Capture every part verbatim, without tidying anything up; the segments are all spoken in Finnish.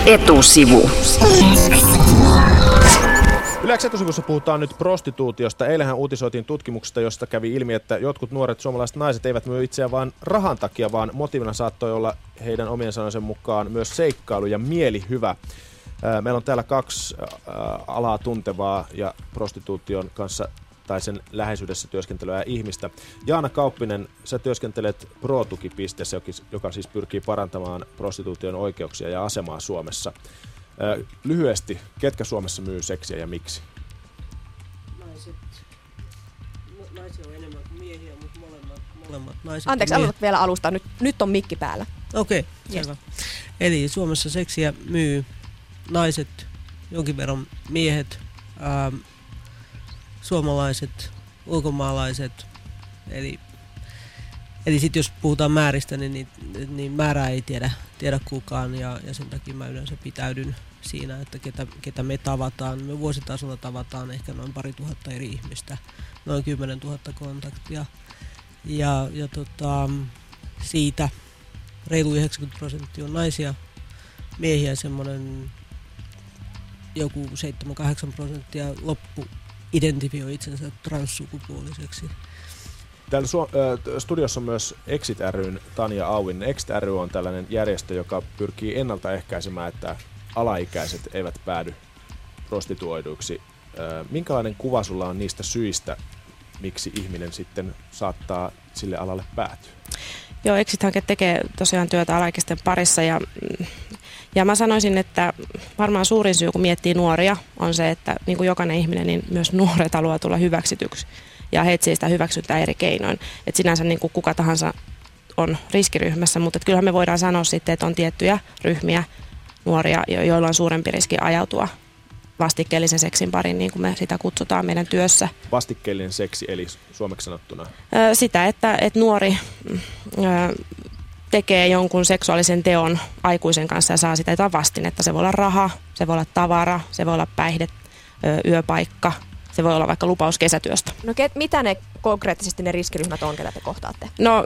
Etusivu. Yle X etusivussa puhutaan nyt prostituutiosta. Eilenhän uutisoitiin tutkimuksesta, josta kävi ilmi, että jotkut nuoret suomalaiset naiset eivät myy itseään vain rahan takia, vaan motiivina saattoi olla heidän omien sanojensa mukaan myös seikkailu ja mielihyvä. Meillä on täällä kaksi alaa tuntevaa ja prostituution kanssa tai sen läheisyydessä työskentelevää ihmistä. Jaana Kauppinen, sä työskentelet Pro-tukipisteessä, joka siis pyrkii parantamaan prostituution oikeuksia ja asemaa Suomessa. Lyhyesti, ketkä Suomessa myy seksiä ja miksi? Naiset. No, naisia on enemmän kuin miehiä, mutta molemmat, molemmat naiset. Anteeksi, aloitat vielä alusta. Nyt, nyt on mikki päällä. Okei, okay, yes. Selvä. Eli Suomessa seksiä myy naiset, jonkin verran miehet, ää, suomalaiset, ulkomaalaiset. Eli, eli sitten jos puhutaan määristä, niin, niin, niin määrää ei tiedä, tiedä kukaan ja, ja sen takia mä yleensä pitäydyn siinä, että ketä, ketä me tavataan. Me vuositasolla tavataan ehkä noin pari tuhatta eri ihmistä, noin kymmenen tuhatta kontaktia. Ja, ja tota, siitä reilu yhdeksänkymmentä prosenttia on naisia, miehiä semmoinen joku seitsemän kahdeksan prosenttia, loppu identifioi itsensä transsukupuoliseksi. Täällä su- äh, studiossa on myös Exit ry:n Tanja Auvinen. Exit ry on tällainen järjestö, joka pyrkii ennaltaehkäisemään, että alaikäiset eivät päädy prostituoiduiksi. Äh, minkälainen kuva sulla on niistä syistä, miksi ihminen sitten saattaa sille alalle päätyä? Joo, Exit-hanke tekee tosiaan työtä alaikäisten parissa ja, ja mä sanoisin, että varmaan suurin syy, kun miettii nuoria, on se, että niin kuin jokainen ihminen, niin myös nuoret haluaa tulla hyväksytyksi ja he etsii sitä hyväksyntää eri keinoin. Että sinänsä niin kuin kuka tahansa on riskiryhmässä, mutta kyllähän me voidaan sanoa sitten, että on tiettyjä ryhmiä nuoria, joilla on suurempi riski ajautua vastikkeellisen seksin pariin, niin kuin me sitä kutsutaan meidän työssä. Vastikkeellinen seksi, eli suomeksi sanottuna? Sitä, että, että nuori tekee jonkun seksuaalisen teon aikuisen kanssa ja saa sitä jotain vastinetta. Se voi olla raha, se voi olla tavara, se voi olla päihde, yöpaikka, se voi olla vaikka lupaus kesätyöstä. No ket, mitä ne konkreettisesti ne riskiryhmät on, ketä te kohtaatte? No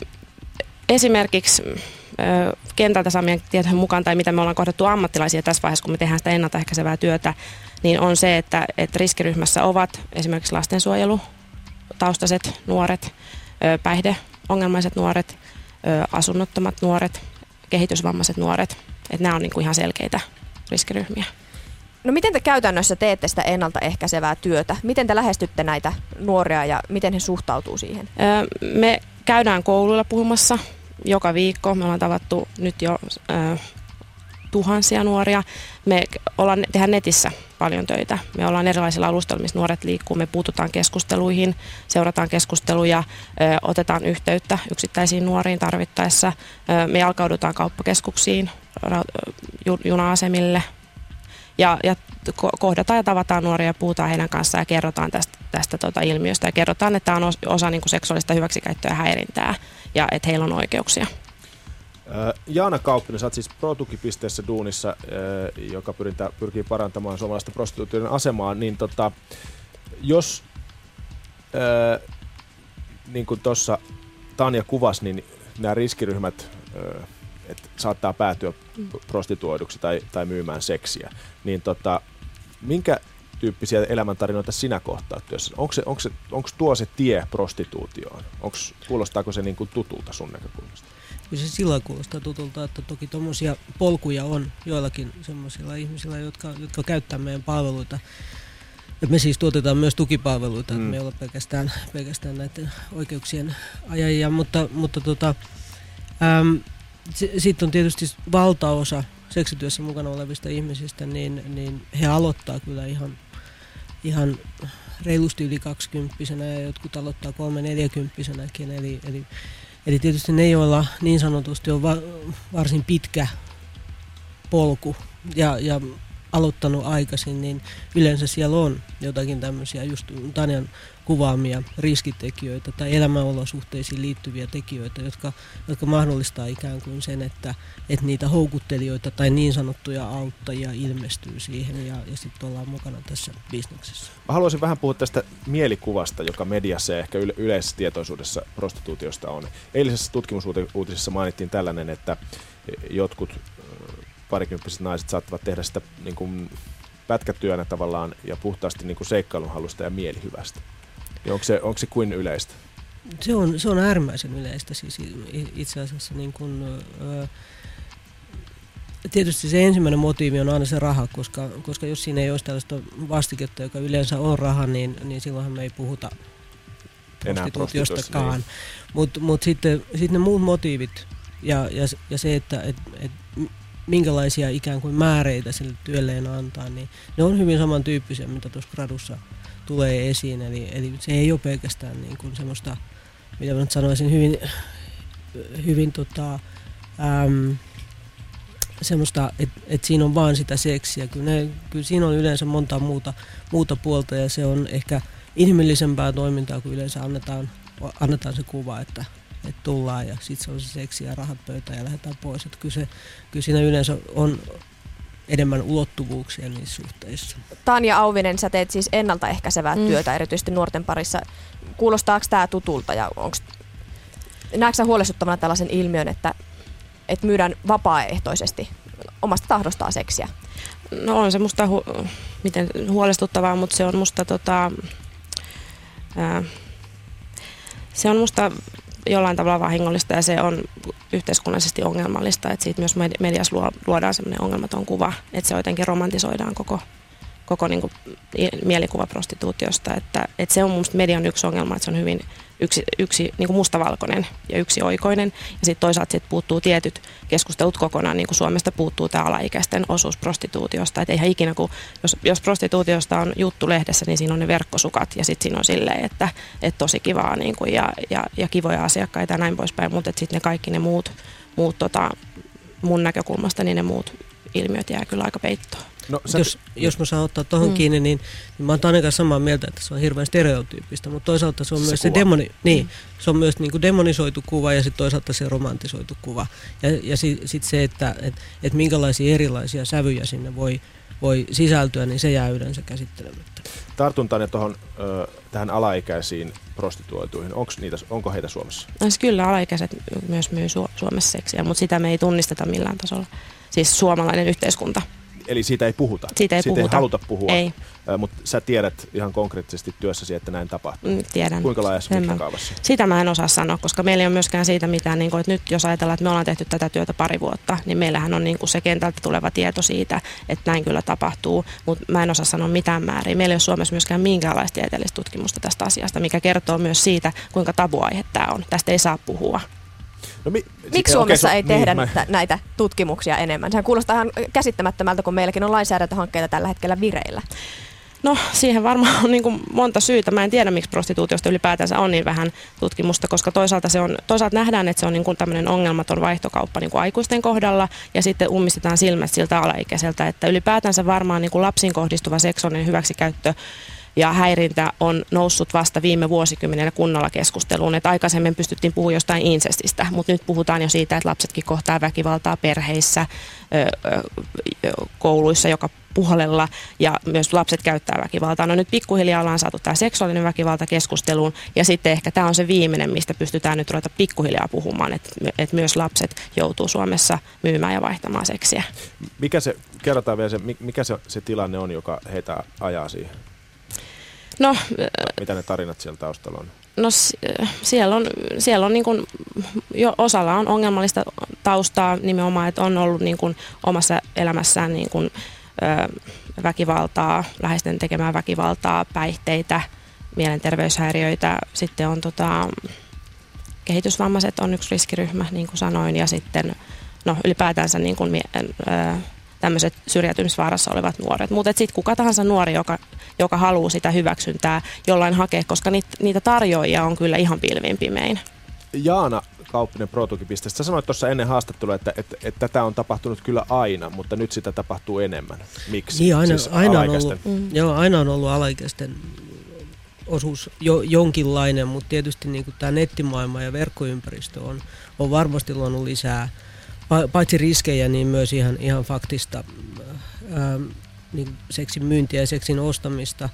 esimerkiksi kentältä saamien tietojen mukaan, tai mitä me ollaan kohdattu ammattilaisia tässä vaiheessa, kun me tehdään sitä ennaltaehkäisevää työtä, niin on se, että, että riskiryhmässä ovat esimerkiksi lastensuojelutaustaiset nuoret, päihdeongelmaiset nuoret, asunnottomat nuoret, kehitysvammaiset nuoret. Että nämä on niin kuin ihan selkeitä riskiryhmiä. No miten te käytännössä teette sitä ennaltaehkäisevää työtä? Miten te lähestytte näitä nuoria ja miten he suhtautuu siihen? Me käydään kouluilla puhumassa joka viikko. Me ollaan tavattu nyt jo äh, tuhansia nuoria. Me ollaan, tehdään netissä paljon töitä. Me ollaan erilaisilla alustoilla, missä nuoret liikkuu. Me puututaan keskusteluihin, seurataan keskusteluja, äh, otetaan yhteyttä yksittäisiin nuoriin tarvittaessa. Äh, me jalkaudutaan kauppakeskuksiin, ra- juna-asemille ja, ja kohdataan ja tavataan nuoria ja puhutaan heidän kanssaan ja kerrotaan tästä, tästä tota ilmiöstä ja kerrotaan, että tämä on osa niin kuin seksuaalista hyväksikäyttöä ja häirintää ja että heillä on oikeuksia. Jaana Kauppinen, sä oot siis Pro-tukipisteessä duunissa, joka pyrintä, pyrkii parantamaan suomalaisten prostituutioiden asemaa, niin tota, jos ää, niin kuin tuossa Tanja kuvasi, niin nämä riskiryhmät ää, et saattaa päätyä prostituoiduksi tai, tai myymään seksiä, niin tota, minkä tyyppisiä elämäntarinoita sinä kohtaat työssä? Onko, se, onko, se, onko tuo se tie prostituutioon? Onko, kuulostaako se niin kuin tutulta sun näkökulmasta? Kyllä se sillä kuulostaa tutulta, että toki tuommoisia polkuja on joillakin semmoisilla ihmisillä, jotka, jotka käyttää meidän palveluita. Et me siis tuotetaan myös tukipalveluita, mm. että me ei olla pelkästään, pelkästään näiden oikeuksien ajajia, mutta, mutta tota, äm, sitten on tietysti valtaosa seksityössä mukana olevista ihmisistä, niin, niin he aloittaa kyllä ihan, ihan reilusti yli kaksikymppisenä ja jotkut aloittaa kolme neljäkymppisenäkin. Eli, eli, eli tietysti ne, joilla niin sanotusti on va, varsin pitkä polku ja, ja aloittanut aikaisin, niin yleensä siellä on jotakin tämmöisiä just Tanjan kuvaamia riskitekijöitä tai elämänolosuhteisiin liittyviä tekijöitä, jotka, jotka mahdollistaa ikään kuin sen, että, että niitä houkuttelijoita tai niin sanottuja auttajia ilmestyy siihen ja, ja sitten ollaan mukana tässä bisneksessä. Mä haluaisin vähän puhua tästä mielikuvasta, joka mediassa ja ehkä yle- yleisessä tietoisuudessa prostituutiosta on. Eilisessä tutkimusuutisessa mainittiin tällainen, että jotkut parikymppiset naiset saattavat tehdä sitä niin kuin pätkätyönä tavallaan ja puhtaasti niin kuin seikkailunhalusta ja mielihyvästä. Ja onko se, onko se kuin yleistä? Se on, se on äärimmäisen yleistä siis itse asiassa. Niin kuin, ö, tietysti se ensimmäinen motiivi on aina se raha, koska, koska jos siinä ei olisi tällaista vastiketta, joka yleensä on raha, niin, niin silloinhan me ei puhuta prostituutiostakaan. Niin. Mutta mut sitten sit ne muut motiivit ja, ja, ja se, että et, et, minkälaisia ikään kuin määreitä sille työlleen antaa, niin ne on hyvin samantyyppisiä, mitä tuossa gradussa tulee esiin. Eli, eli se ei ole pelkästään niin kuin semmoista, mitä mä nyt sanoisin, hyvin, hyvin tota, äm, semmoista, että et siinä on vaan sitä seksiä. Kyllä, ne, kyllä siinä on yleensä monta muuta, muuta puolta ja se on ehkä inhimillisempää toimintaa, kun yleensä annetaan, annetaan se kuva, että, että tullaan ja sitten se on se seksi ja rahat pöytään ja lähdetään pois. Että kyllä, se, kyllä siinä yleensä on enemmän ulottuvuuksia niissä suhteissa. Tanja Auvinen, sä teet siis ennaltaehkäisevää mm. työtä erityisesti nuorten parissa. Kuulostaako tämä tutulta ja onks, näetkö sä huolestuttavana tällaisen ilmiön, että, että myydään vapaaehtoisesti omasta tahdostaan seksiä? No on se musta hu- miten huolestuttavaa, mutta se on musta tota, ää, se on musta jollain tavalla vahingollista ja se on yhteiskunnallisesti ongelmallista, että siitä myös mediassa luodaan sellainen ongelmaton kuva, että se jotenkin romantisoidaan koko, koko niin kuin mielikuva prostituutiosta, että, että se on musta median yksi ongelma, että se on hyvin yksi, yksi niin kuin mustavalkoinen ja yksioikoinen ja sitten toisaalta sit puuttuu tietyt keskustelut kokonaan, niin kuin Suomesta puuttuu tämä alaikäisten osuus prostituutiosta, että eihän ikinä, kun jos, jos prostituutiosta on juttu lehdessä, niin siinä on ne verkkosukat ja sitten siinä on silleen, että, että tosi kivaa niin kuin, ja, ja, ja kivoja asiakkaita ja näin poispäin, mutta sitten ne kaikki ne muut, muut tota, mun näkökulmasta, niin ne muut ilmiöt jää kyllä aika peittoon. No, jos, jos mä saan ottaa tuohon mm. kiinni, niin, niin mä oon Tanin kanssa samaa mieltä, että se on hirveän stereotyyppistä, mutta toisaalta se on se myös se, demoni, niin, mm. se on myös niin kuin demonisoitu kuva ja sitten toisaalta se romantisoitu kuva. Ja, ja sitten sit se, että et, et minkälaisia erilaisia sävyjä sinne voi, voi sisältyä, niin se jää yleensä käsittelemättä. Tartun Tanja tuohon tähän alaikäisiin prostituoituihin. Onks niitä, onko heitä Suomessa? No, kyllä alaikäiset myös myy Su- Suomessa seksiä, mutta sitä me ei tunnisteta millään tasolla. Siis suomalainen yhteiskunta. Eli siitä ei puhuta? Siitä ei, siitä puhuta. ei haluta puhua, ei. Mutta sä tiedät ihan konkreettisesti työssäsi, että näin tapahtuu. Mm, tiedän. Kuinka laajassa mittakaavassa? Sitä mä en osaa sanoa, koska meillä ei ole myöskään siitä mitään, niin kuin, että nyt jos ajatellaan, että me ollaan tehty tätä työtä pari vuotta, niin meillähän on niin kuin se kentältä tuleva tieto siitä, että näin kyllä tapahtuu, mutta mä en osaa sanoa mitään määriä. Meillä ei ole Suomessa myöskään minkäänlaista tieteellistä tutkimusta tästä asiasta, mikä kertoo myös siitä, kuinka tabuaihe tämä on. Tästä ei saa puhua. No, mi- Miksi Suomessa okay, ei tehdä niin, mä... näitä tutkimuksia enemmän? Sehän kuulostaa ihan käsittämättömältä, kun meilläkin on lainsäädäntöhankkeita tällä hetkellä vireillä. No siihen varmaan on niin kuin monta syytä. Mä en tiedä, miksi prostituutiosta ylipäätänsä on niin vähän tutkimusta, koska toisaalta, se on, toisaalta nähdään, että se on niin kuin tämmöinen ongelmaton vaihtokauppa niin kuin aikuisten kohdalla ja sitten ummistetaan silmät siltä alaikäiseltä, että ylipäätänsä varmaan niin kuin lapsiin kohdistuva seksuaalinen hyväksikäyttö ja häirintä on noussut vasta viime vuosikymmenellä kunnolla keskusteluun. Että aikaisemmin pystyttiin puhumaan jostain insestistä, mutta nyt puhutaan jo siitä, että lapsetkin kohtaa väkivaltaa perheissä, kouluissa joka puolella ja myös lapset käyttää väkivaltaa. No nyt pikkuhiljaa ollaan saatu tämä seksuaalinen väkivalta keskusteluun ja sitten ehkä tämä on se viimeinen, mistä pystytään nyt ruveta pikkuhiljaa puhumaan, että, että myös lapset joutuu Suomessa myymään ja vaihtamaan seksiä. Mikä se, kerrotaan vielä se, mikä se, se tilanne on, joka heitä ajaa siihen? No, mitä ne tarinat siellä taustalla on? No siellä on, siellä on niin kuin, jo osalla on ongelmallista taustaa nimenomaan, että on ollut niin kuin omassa elämässään niin kuin, ö, väkivaltaa, läheisten tekemää väkivaltaa, päihteitä, mielenterveyshäiriöitä. Sitten on tota, kehitysvammaiset on yksi riskiryhmä, niin kuin sanoin, ja sitten no, ylipäätänsä niin kuin, ö, tämmöiset syrjäytymisvaarassa olevat nuoret. Mutta sitten kuka tahansa nuori, joka, joka haluaa sitä hyväksyntää jollain hakea, koska niitä, niitä tarjoajia on kyllä ihan pilvin pimein. Jaana Kauppinen ProTuki-pisteestä. Sä sanoit tuossa ennen haastattelua, että, että, että tätä on tapahtunut kyllä aina, mutta nyt sitä tapahtuu enemmän. Miksi? Niin, aina, siis aina, on ollut, mm. joo, aina on ollut alaikäisten osuus jo, jonkinlainen, mutta tietysti niin tämä nettimaailma ja verkkoympäristö on, on varmasti luonut lisää paitsi riskejä, niin myös ihan, ihan faktista ää, niin seksin myyntiä ja seksin ostamista.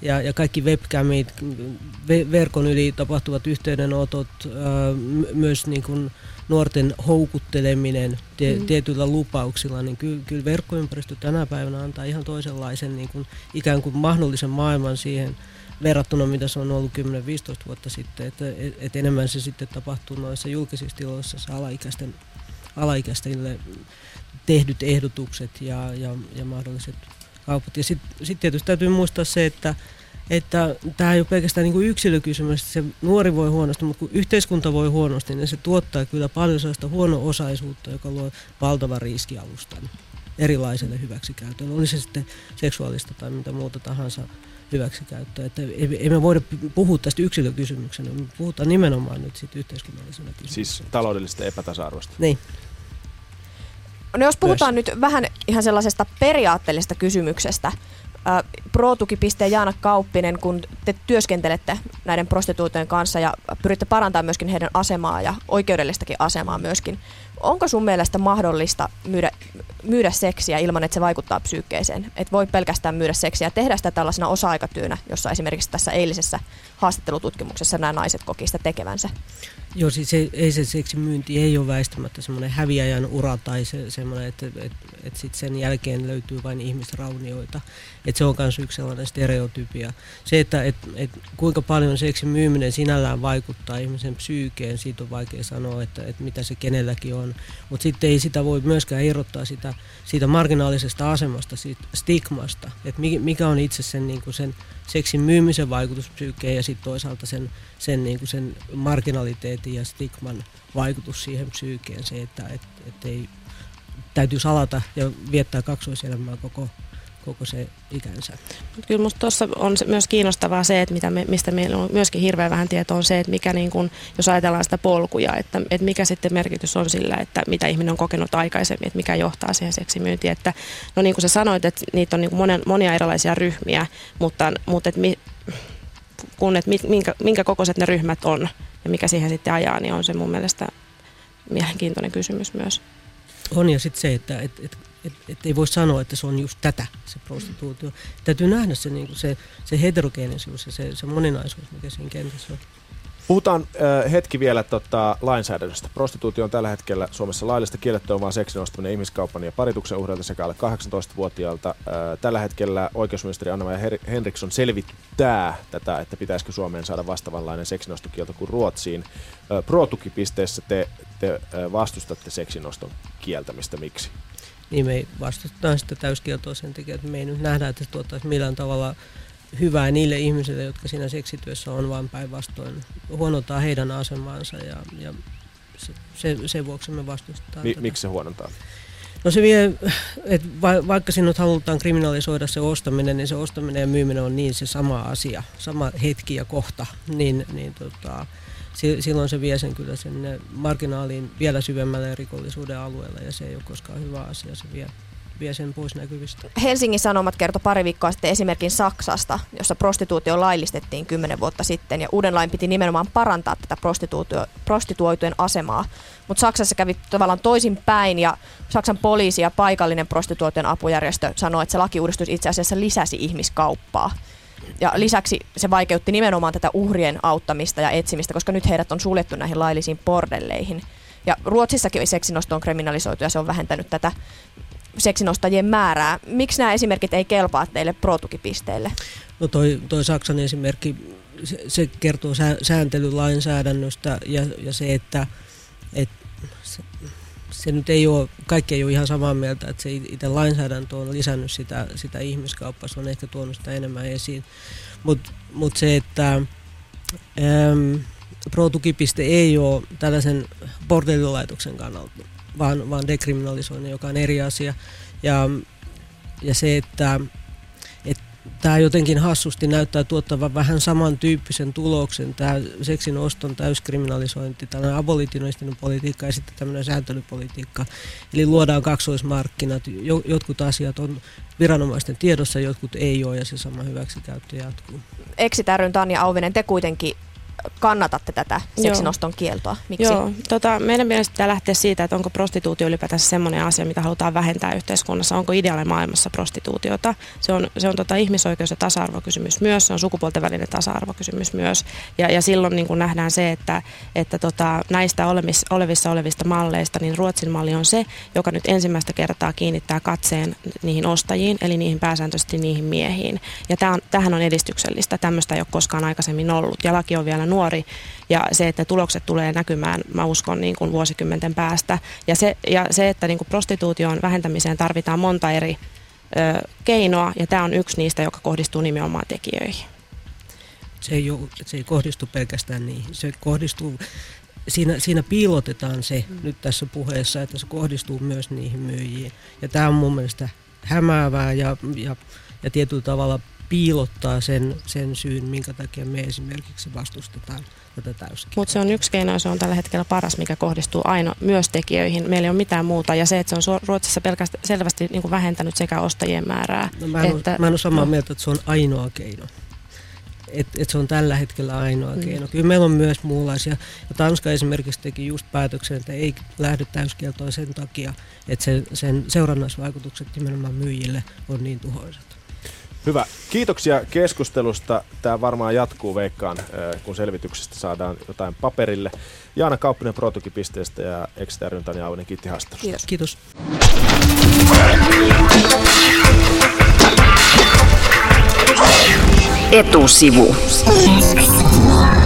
ja, ja kaikki webcamit, verkon yli tapahtuvat yhteydenotot, ää, myös niin kuin nuorten houkutteleminen te, mm. tietyillä lupauksilla, niin kyllä, kyllä verkkoympäristö tänä päivänä antaa ihan toisenlaisen niin kuin, ikään kuin mahdollisen maailman siihen verrattuna, mitä se on ollut kymmenen viisitoista vuotta sitten, että et, et enemmän se sitten tapahtuu noissa julkisissa tiloissa, se alaikäisten, alaikäisille tehdyt ehdotukset ja, ja, ja mahdolliset kaupat. Ja sitten sit tietysti täytyy muistaa se, että että tämä ei ole pelkästään niin kuin yksilökysymys, että se nuori voi huonosti, mutta kun yhteiskunta voi huonosti, niin se tuottaa kyllä paljon sellaista huono-osaisuutta, joka luo valtavan riskialustan erilaiselle hyväksikäytölle. Oli se sitten seksuaalista tai mitä muuta tahansa hyväksikäyttöä. Että ei, ei me voida puhua tästä yksilökysymyksenä, me puhutaan nimenomaan nyt siitä yhteiskunnallisena kysymyksenä. Siis taloudellisesta epätasa-arvosta. Niin. No jos puhutaan Myös. nyt vähän ihan sellaisesta periaatteellisesta kysymyksestä, Pro-tukipisteen Jaana Kauppinen, kun te työskentelette näiden prostituutioiden kanssa ja pyritte parantamaan myöskin heidän asemaa ja oikeudellistakin asemaa myöskin, onko sun mielestä mahdollista myydä, myydä seksiä ilman, että se vaikuttaa psyykkeeseen? Et voi pelkästään myydä seksiä ja tehdä sitä tällaisena osa-aikatyönä, jossa esimerkiksi tässä eilisessä haastattelututkimuksessa nämä naiset koki sitä tekevänsä? Joo, siis ei, ei se seksimyynti ei ole väistämättä semmoinen häviäjän ura tai se, semmoinen, että et, et sit sen jälkeen löytyy vain ihmisraunioita. Että se on myös yksi sellainen stereotypia. Se, että et, et kuinka paljon seksin myyminen sinällään vaikuttaa ihmisen psyykeen, siitä on vaikea sanoa, että et mitä se kenelläkin on. Mutta sitten ei sitä voi myöskään irrottaa sitä, siitä marginaalisesta asemasta, siitä stigmasta. Että mikä on itse sen, niinku sen seksin myymisen vaikutus psyykeen ja sitten toisaalta sen, sen, niinku sen marginaliteetin ja stigman vaikutus siihen psyykeen. Se, että et, et ei, täytyy salata ja viettää kaksoiselämää koko koko se ikänsä. Kyllä minusta tuossa on myös kiinnostavaa se, että mitä me, mistä meillä on myöskin hirveän vähän tietoa, on se, että mikä niin kuin, jos ajatellaan sitä polkuja, että, että mikä sitten merkitys on sillä, että mitä ihminen on kokenut aikaisemmin, että mikä johtaa siihen seksimyyntiin. Että, no niin kuin sä sanoit, että niitä on niin kuin monen, monia erilaisia ryhmiä, mutta, mutta että mi, kun, että minkä, minkä kokoiset ne ryhmät on ja mikä siihen sitten ajaa, niin on se mun mielestä mielenkiintoinen kysymys myös. On ja sitten se, että et, et, et, et ei voi sanoa, että se on just tätä, se prostituutio. Täytyy nähdä se, niin se, se heterogeenisuus ja se, se moninaisuus, mikä siinä kentässä on. Puhutaan äh, hetki vielä tota, lainsäädännöstä. Prostituutio on tällä hetkellä Suomessa laillista, kiellettyä on vain seksin ostaminen ihmiskaupan ja parituksen uhreilta sekä alle kahdeksantoistavuotiailta. Äh, tällä hetkellä oikeusministeri Anna-Maja Henriksson selvittää tätä, että pitäisikö Suomeen saada vastaavanlainen seksinostokielto kuin Ruotsiin. Äh, Pro-tukipisteessä te, te äh, vastustatte seksinoston kieltämistä. Miksi? Niin me vastustetaan sitä täyskieltoa sen takia, että me ei nyt nähdä, että se tuottaisi millään tavalla hyvää niille ihmisille, jotka siinä seksityössä on, vaan päinvastoin huonontaa heidän asemaansa ja, ja se, se, sen vuoksi me vastustetaan. Mi- miksi se huonontaa? No se vie, että va, vaikka sinut halutaan kriminalisoida se ostaminen, niin se ostaminen ja myyminen on niin se sama asia, sama hetki ja kohta, niin, niin tota, silloin se vie sen kyllä sen marginaaliin vielä syvemmälle rikollisuuden alueelle ja se ei ole koskaan hyvä asia, se vie. vie sen pois näkyvistä. Helsingin Sanomat kertoi pari viikkoa sitten esimerkin Saksasta, jossa prostituutio laillistettiin kymmenen vuotta sitten ja uuden lain piti nimenomaan parantaa tätä prostituoitujen asemaa. Mutta Saksassa kävi tavallaan toisin päin ja Saksan poliisi ja paikallinen prostituoitujen apujärjestö sanoi, että se lakiuudistus itse asiassa lisäsi ihmiskauppaa. Ja lisäksi se vaikeutti nimenomaan tätä uhrien auttamista ja etsimistä, koska nyt heidät on suljettu näihin laillisiin bordelleihin. Ja Ruotsissakin seksinosto on kriminalisoitu ja se on vähentänyt tätä seksinostajien määrää. Miksi nämä esimerkit ei kelpaa teille pro-tukipisteille? No toi, toi Saksan esimerkki, se, se kertoo sä, sääntelylainsäädännöstä ja, ja se, että et, se, se nyt ei ole, kaikki ei ole ihan samaa mieltä, että se itse lainsäädäntö on lisännyt sitä, sitä ihmiskauppaa, se on ehkä tuonut sitä enemmän esiin. Mutta mut se, että äm, pro-tukipiste ei ole tällaisen bordelilaitoksen kannalta, vaan, vaan dekriminalisoinnin, joka on eri asia. Ja, ja se, että tämä jotenkin hassusti näyttää tuottavan vähän samantyyppisen tuloksen, tämä seksin oston täyskriminalisointi, tällainen abolitionistinen politiikka ja sitten tämmöinen sääntelypolitiikka. Eli luodaan kaksoismarkkinat, jotkut asiat on viranomaisten tiedossa, jotkut ei ole ja se sama hyväksikäyttö jatkuu. Exit ry:n Tanja Auvinen, te kuitenkin kannatatte tätä seksinoston kieltoa. Miksi? Joo, tota, meidän mielestä pitää lähteä siitä, että onko prostituutio ylipäätänsä semmoinen asia, mitä halutaan vähentää yhteiskunnassa. Onko ideaalimaailmassa prostituutiota? Se on, se on tota, ihmisoikeus- ja tasa-arvokysymys myös, se on sukupuolten välinen tasa-arvokysymys myös. Ja, ja silloin niin kun nähdään se, että, että tota, näistä olevis, olevissa olevista malleista, niin Ruotsin malli on se, joka nyt ensimmäistä kertaa kiinnittää katseen niihin ostajiin, eli niihin pääsääntöisesti niihin miehiin. Ja tämä on, tämähän on edistyksellistä, tämmöistä ei ole koskaan aikaisemmin ollut. Ja laki on vielä nuori, ja se, että tulokset tulee näkymään, mä uskon, niin kuin vuosikymmenten päästä. Ja se, ja se että niin kuin prostituution vähentämiseen tarvitaan monta eri ö, keinoa, ja tämä on yksi niistä, joka kohdistuu nimenomaan tekijöihin. Se ei, ole, se ei kohdistu pelkästään niihin. Se kohdistuu, siinä, siinä piilotetaan se mm. nyt tässä puheessa, että se kohdistuu myös niihin myyjiin. Ja tämä on mun mielestä hämäävää ja, ja, ja tietyllä tavalla piilottaa sen, sen syyn, minkä takia me esimerkiksi vastustetaan tätä täyskieltoa. Mutta se on yksi keino, se on tällä hetkellä paras, mikä kohdistuu aina myös tekijöihin. Meillä ei ole mitään muuta, ja se, että se on Ruotsissa pelkästään selvästi niin kuin vähentänyt sekä ostajien määrää. No, mä, en että, ole, mä en ole samaa no. mieltä, että se on ainoa keino. Että et se on tällä hetkellä ainoa mm. keino. Kyllä meillä on myös muunlaisia. Ja Tanska esimerkiksi teki just päätöksen, että ei lähde täyskieltoon sen takia, että sen, sen seurannaisvaikutukset nimenomaan myyjille on niin tuhoisat. Hyvä. Kiitoksia keskustelusta. Tämä varmaan jatkuu, veikkaan, kun selvityksestä saadaan jotain paperille. Jaana Kauppinen Protuki-pisteestä ja Exeter Ryntan ja Auvinen kiitti haastattelusta. Kiitos. Kiitos. Etusivu.